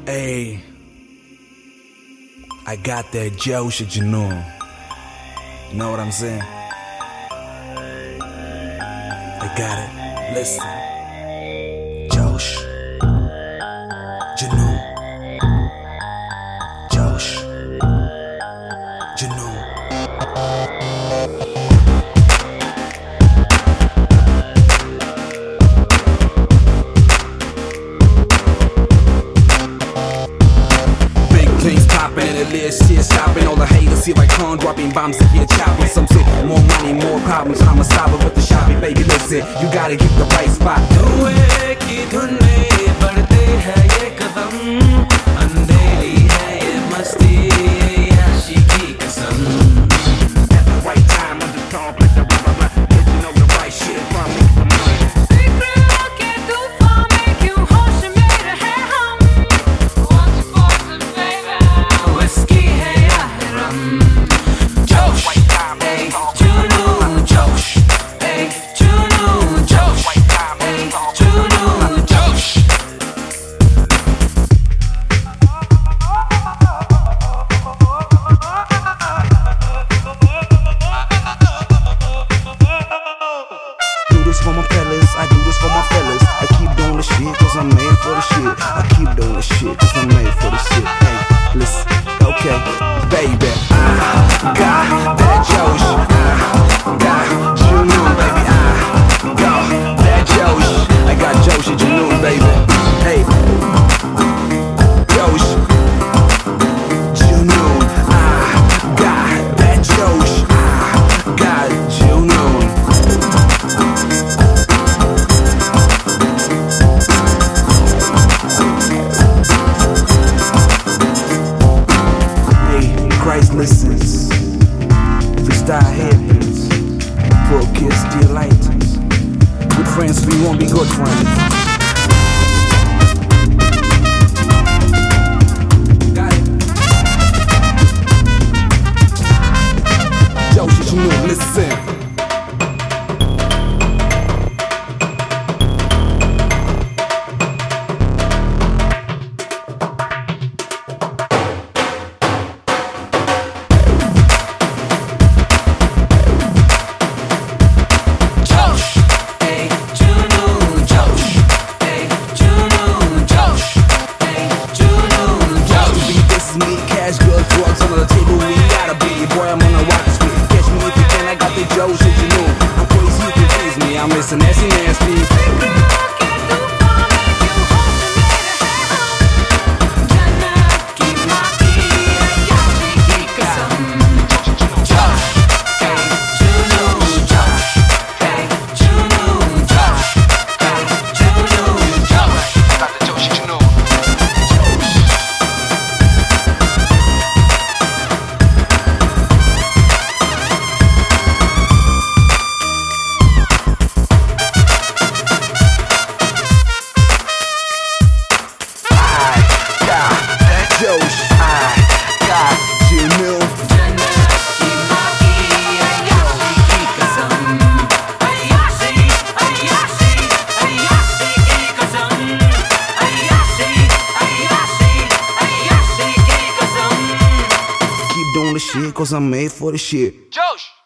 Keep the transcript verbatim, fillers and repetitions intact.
Hey, I got that Josh Junoon. You know what I'm saying? I got it. Listen. Josh Junoon. Josh Junoon. Things poppin' and the list shit stopping. All the haters here like con dropping bombs and here chopping. Some say more money, more problems. I'm a stopper with the shopping, baby. Listen, you gotta get the right spot. धुएं की धुन में बढ़ते हैं ये कदम, अंधेरी है ये मस्ती, ये याशी की कसम. At the right time, on the top, like the rubber blah. Let you know the right shit from me. फिक्रों के तूफान में क्यों होश में रहे हम? Want to force it, baby. Whiskey है या है rum. Josh, hey, Junoon, Josh, hey, Junoon, Josh, hey, Junoon, Josh. Do this for my fellas, I do this for my fellas. I keep doing the shit cause I'm made for the shit. I keep doing the shit cause I'm made for the shit. Hey, listen, okay, baby. I got that Josh. I got Junoon, baby. I got that Josh. I got Josh Junoon, baby. Hey, Josh Junoon. I got that Josh. I got Junoon. Christ listens. Freestyle happens. Poor kids still light. Good friends, we won't be good friends. Got it. Josh Junoon, listen. Drugs under the table, we gotta be. Boy, I'm on a rock street. Catch me if you can, I got the Joe shit, you know. I'm crazy, you confuse me. I'm missing nasty, nasty. Doing the shit cause I'm made for the shit. Josh.